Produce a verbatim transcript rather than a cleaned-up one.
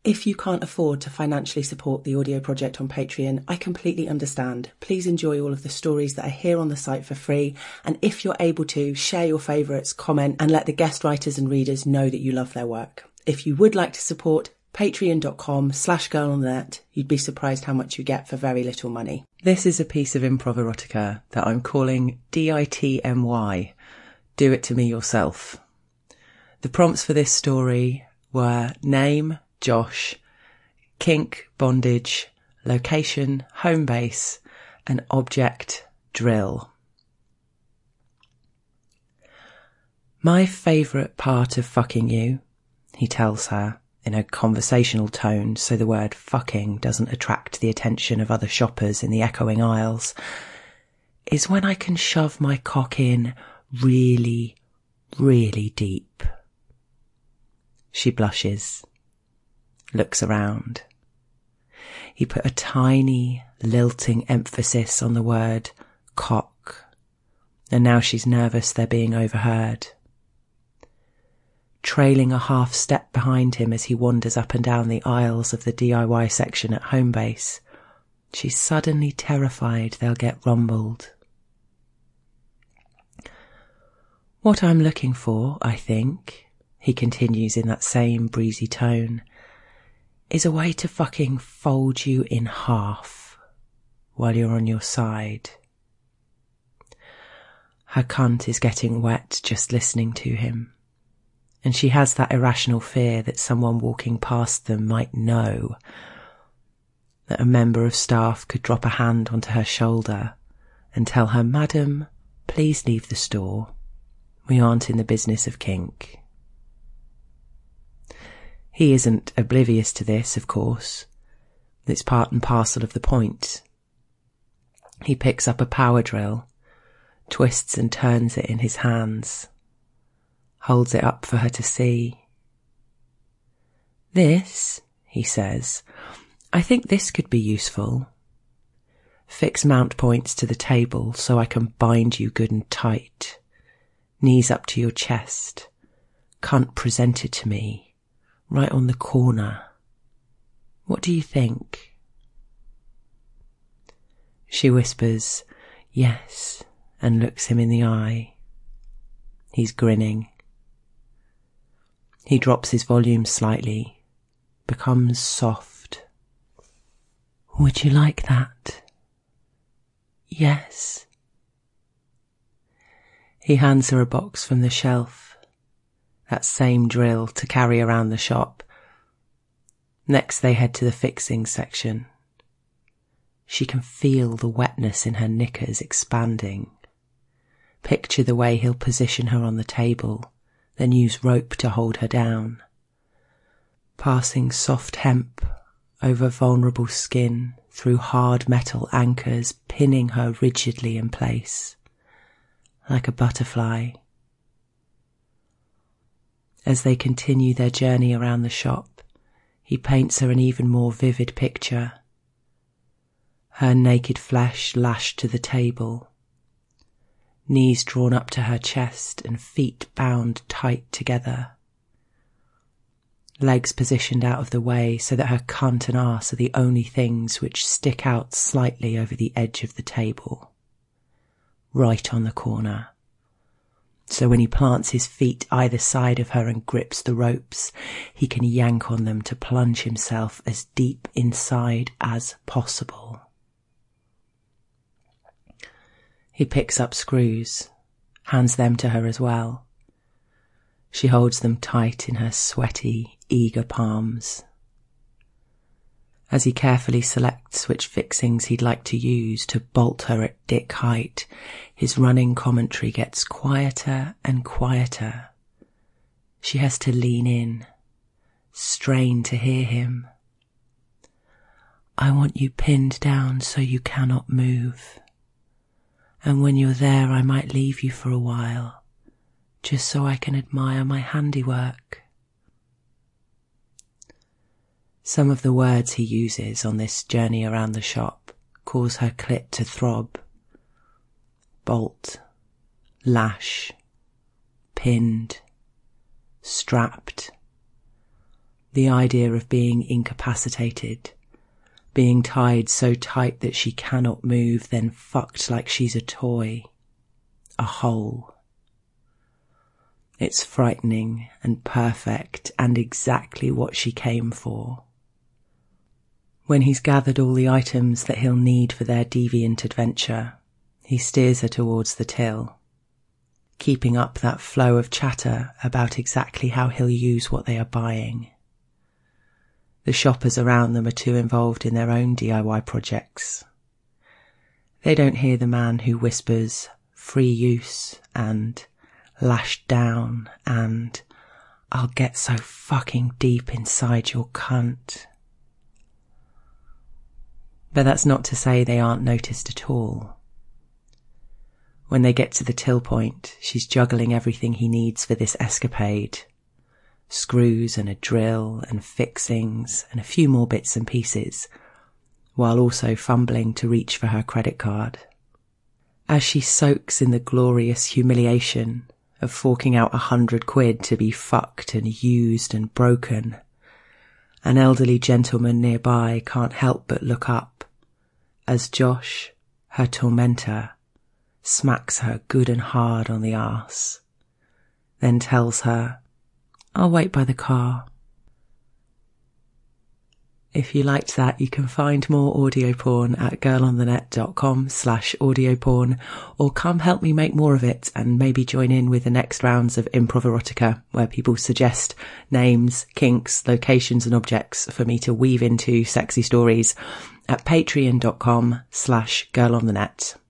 If you can't afford to financially support the audio project on Patreon, I completely understand. Please enjoy all of the stories that are here on the site for free. And if you're able to, share your favourites, comment, and let the guest writers and readers know that you love their work. If you would like to support, patreon.com slash girl on the net. You'd be surprised how much you get for very little money. This is a piece of improv erotica that I'm calling D I T M Y. Do it to me yourself. The prompts for this story were name, Josh, kink, bondage, location, home base, and object, drill. My favourite part of fucking you, he tells her in a conversational tone so the word fucking doesn't attract the attention of other shoppers in the echoing aisles, is when I can shove my cock in really, really deep. She blushes. Looks around. He put a tiny, lilting emphasis on the word cock, and now she's nervous they're being overheard. Trailing a half step behind him as he wanders up and down the aisles of the D I Y section at Homebase, she's suddenly terrified they'll get rumbled. What I'm looking for, I think, he continues in that same breezy tone, is a way to fucking fold you in half while you're on your side. Her cunt is getting wet just listening to him, and she has that irrational fear that someone walking past them might know, that a member of staff could drop a hand onto her shoulder and tell her, "Madam, please leave the store. We aren't in the business of kink." He isn't oblivious to this, of course. It's part and parcel of the point. He picks up a power drill, twists and turns it in his hands, holds it up for her to see. "This," he says, "I think this could be useful. Fix mount points to the table so I can bind you good and tight. Knees up to your chest. Cunt present it to me. Right on the corner. What do you think?" She whispers, "Yes," and looks him in the eye. He's grinning. He drops his volume slightly, becomes soft. "Would you like that?" "Yes." He hands her a box from the shelf. That same drill to carry around the shop. Next they head to the fixing section. She can feel the wetness in her knickers expanding. Picture the way he'll position her on the table, then use rope to hold her down. Passing soft hemp over vulnerable skin through hard metal anchors, pinning her rigidly in place, like a butterfly. As they continue their journey around the shop, he paints her an even more vivid picture. Her naked flesh lashed to the table, knees drawn up to her chest and feet bound tight together. Legs positioned out of the way so that her cunt and arse are the only things which stick out slightly over the edge of the table. Right on the corner. So when he plants his feet either side of her and grips the ropes, he can yank on them to plunge himself as deep inside as possible. He picks up screws, hands them to her as well. She holds them tight in her sweaty, eager palms. As he carefully selects which fixings he'd like to use to bolt her at dick height, his running commentary gets quieter and quieter. She has to lean in, strain to hear him. "I want you pinned down so you cannot move. And when you're there, I might leave you for a while, just so I can admire my handiwork." Some of the words he uses on this journey around the shop cause her clit to throb. Bolt, lash, pinned, strapped. The idea of being incapacitated, being tied so tight that she cannot move, then fucked like she's a toy, a hole. It's frightening and perfect and exactly what she came for. When he's gathered all the items that he'll need for their deviant adventure, he steers her towards the till, keeping up that flow of chatter about exactly how he'll use what they are buying. The shoppers around them are too involved in their own D I Y projects. They don't hear the man who whispers free use and lashed down and I'll get so fucking deep inside your cunt. But that's not to say they aren't noticed at all. When they get to the till point, she's juggling everything he needs for this escapade. Screws and a drill and fixings and a few more bits and pieces, while also fumbling to reach for her credit card. As she soaks in the glorious humiliation of forking out a hundred quid to be fucked and used and broken, an elderly gentleman nearby can't help but look up as Josh, her tormentor, smacks her good and hard on the arse, then tells her, I'll wait by the car. If you liked that, you can find more audio porn at girlonthenet.com slash audio porn, or come help me make more of it and maybe join in with the next rounds of Improv Erotica, where people suggest names, kinks, locations and objects for me to weave into sexy stories at patreon.com slash girlonthenet.